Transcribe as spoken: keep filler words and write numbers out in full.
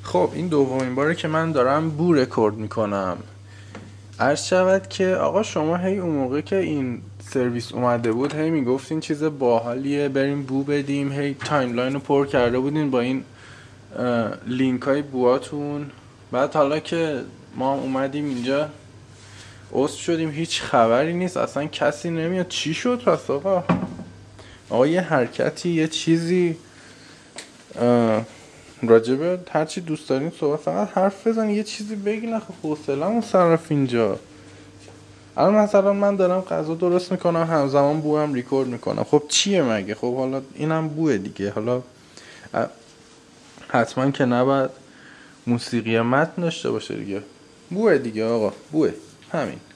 خب این دومین باره که من دارم بو رکورد میکنم. عرض شود که آقا شما هی اون موقع که این سرویس اومده بود هی میگفتین چیز باحالیه بریم بو بدیم، هی تایملاین رو پر کرده بودین با این لینک های بواتون. بعد حالا که ما اومدیم اینجا اوست شدیم هیچ خبری نیست، اصلا کسی نمیاد. چی شد پس آقا؟ آقا یه حرکتی یه چیزی راجبه هرچی دوست دارین صحبت، فقط حرف بزن، یه چیزی بگین. آخه حوصله‌مون صرف اینجا. الان مثلا من دارم غذا درست میکنم همزمان بو هم ریکورد میکنم. خب چیه مگه؟ خب حالا اینم بوه دیگه. حالا حتما که نباید موسیقی متن داشته باشه دیگه. بوه دیگه آقا، بوه، همین.